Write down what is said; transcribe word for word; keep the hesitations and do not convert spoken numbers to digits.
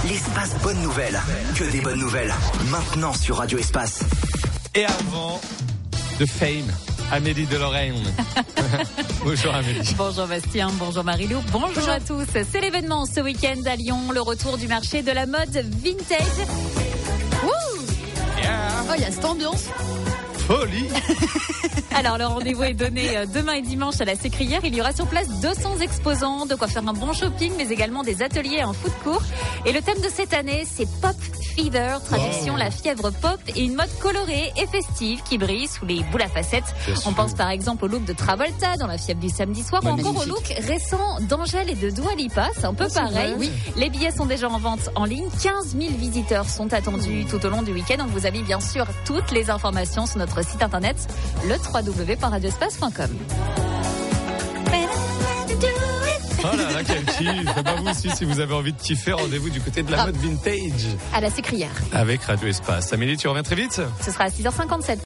L'espace bonne nouvelle. Que des bonnes nouvelles. Maintenant sur Radio Espace. Et avant de Fame, Amélie de Lorraine. Bonjour Amélie. Bonjour Bastien, bonjour Marilou, bonjour, bonjour à tous. C'est l'événement ce week-end à Lyon, le retour du marché de la mode vintage. Wouh Yeah. Oh, il y a cette ambiance. Folie. Alors le rendez-vous est donné demain et dimanche à la Sécrière. Il y aura sur place deux cents exposants, de quoi faire un bon shopping, mais également des ateliers en food court. Et le thème de cette année, c'est Pop Fever, traduction wow. La fièvre pop, et une mode colorée et festive qui brille sous les boules à facettes. Bien On sûr. pense par exemple au look de Travolta dans La fièvre du samedi soir, ouais, ou encore magnifique. Au look récent d'Angèle et de Dua Lipa. C'est un peu oh, pareil. Oui. Les billets sont déjà en vente en ligne. quinze mille visiteurs sont attendus tout au long du week-end. Donc vous avez bien sûr toutes les informations sur notre site internet, le w w w point radio espace point com. Oh là là, quel kiff! Bah vous aussi, si vous avez envie de kiffer, rendez-vous du côté de la ah. mode vintage. À la Sécrière. Avec Radio Espace. Amélie, tu reviens très vite? Ce sera à six heures cinquante-sept.